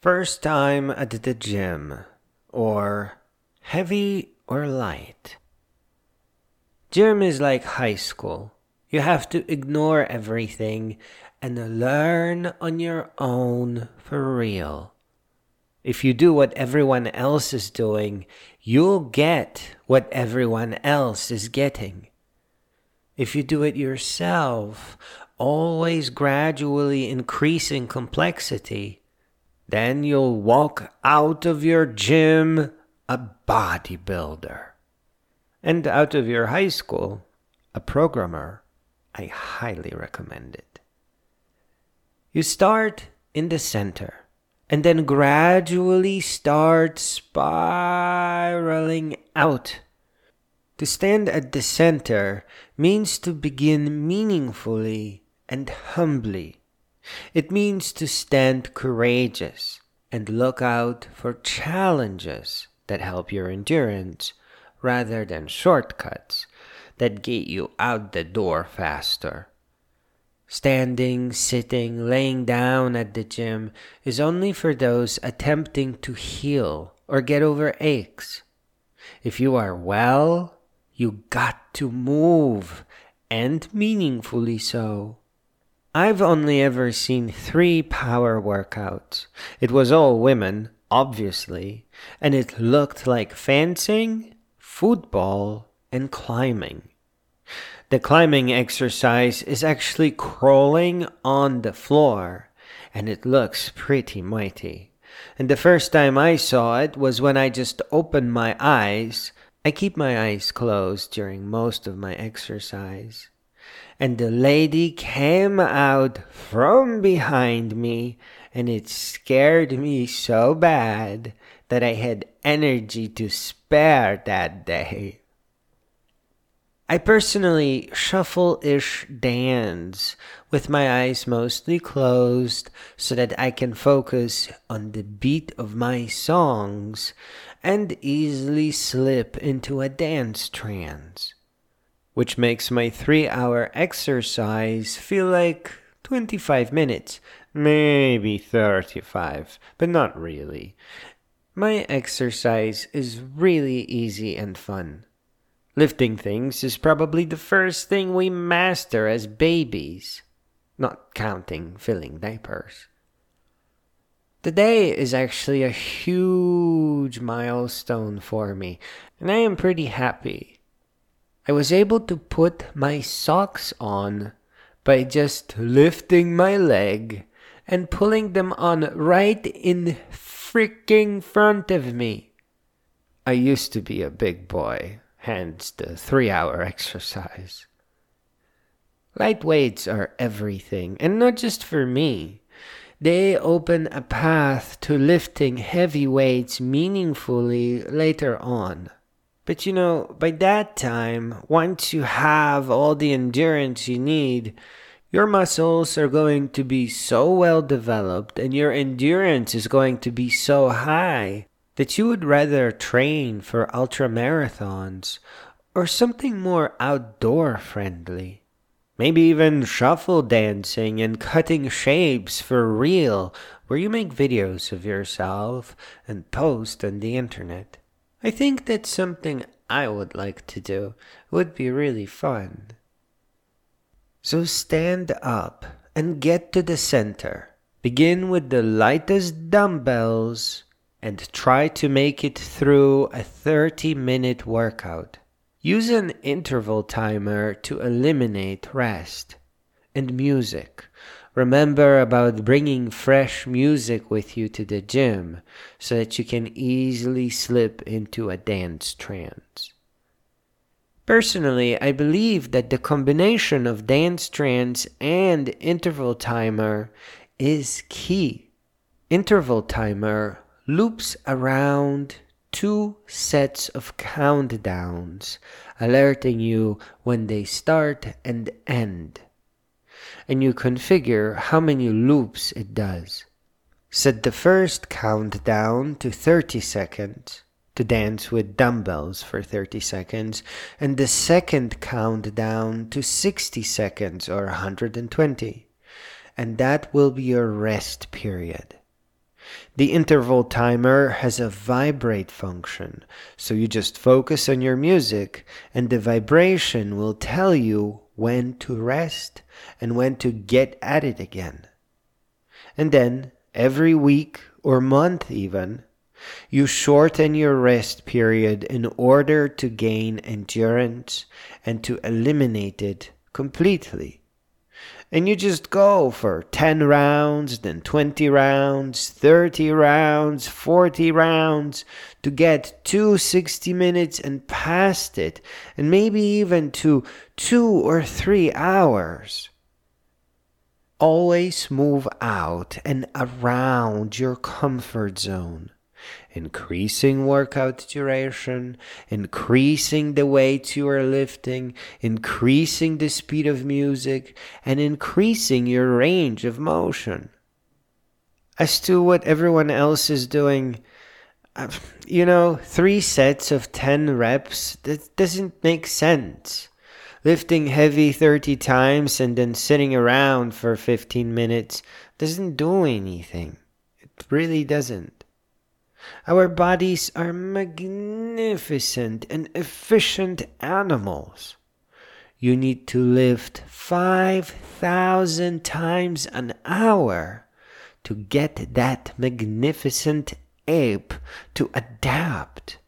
First time at the gym, or heavy or light. Gym is like high school. You have to ignore everything and learn on your own for real. If you do what everyone else is doing, you'll get what everyone else is getting. If you do it yourself, always gradually increasing complexity, then you'll walk out of your gym a bodybuilder. And out of your high school, a programmer. I highly recommend it. You start in the center, and then gradually start spiraling out. To stand at the center means to begin meaningfully and humbly. It means to stand courageous and look out for challenges that help your endurance rather than shortcuts that get you out the door faster. Standing, sitting, laying down at the gym is only for those attempting to heal or get over aches. If you are well, you got to move, and meaningfully so. I've only ever seen 3 power workouts. It was all women, obviously, and it looked like fencing, football, and climbing. The climbing exercise is actually crawling on the floor, and it looks pretty mighty. And the first time I saw it was when I just opened my eyes. I keep my eyes closed during most of my exercise. And the lady came out from behind me, and it scared me so bad that I had energy to spare that day. I personally shuffle-ish dance with my eyes mostly closed so that I can focus on the beat of my songs and easily slip into a dance trance, which makes my 3-hour exercise feel like 25 minutes, maybe 35, but not really. My exercise is really easy and fun. Lifting things is probably the first thing we master as babies, not counting filling diapers. Today is actually a huge milestone for me, and I am pretty happy. I was able to put my socks on by just lifting my leg and pulling them on right in freaking front of me. I used to be a big boy, hence the 3-hour exercise. Light weights are everything, and not just for me. They open a path to lifting heavy weights meaningfully later on. But by that time, once you have all the endurance you need, your muscles are going to be so well developed and your endurance is going to be so high that you would rather train for ultramarathons or something more outdoor friendly. Maybe even shuffle dancing and cutting shapes for real, where you make videos of yourself and post on the internet. I think that's something I would like to do. It would be really fun. So stand up and get to the center. Begin with the lightest dumbbells and try to make it through a 30-minute workout. Use an interval timer to eliminate rest. And music. Remember about bringing fresh music with you to the gym so that you can easily slip into a dance trance. Personally, I believe that the combination of dance trance and interval timer is key. Interval timer loops around 2 sets of countdowns, alerting you when they start and end. And you configure how many loops it does. Set the first countdown to 30 seconds to dance with dumbbells for 30 seconds, and the second countdown to 60 seconds or 120. And that will be your rest period. The interval timer has a vibrate function, so you just focus on your music and the vibration will tell you when to rest and when to get at it again. And then, every week or month even, you shorten your rest period in order to gain endurance and to eliminate it completely. And you just go for 10 rounds, then 20 rounds, 30 rounds, 40 rounds to get to 60 minutes and past it, and maybe even to 2 or 3 hours. Always move out and around your comfort zone. Increasing workout duration, increasing the weight you are lifting, increasing the speed of music, and increasing your range of motion. As to what everyone else is doing, 3 sets of 10 reps, that doesn't make sense. Lifting heavy 30 times and then sitting around for 15 minutes doesn't do anything. It really doesn't. Our bodies are magnificent and efficient animals. You need to lift 5,000 times an hour to get that magnificent ape to adapt.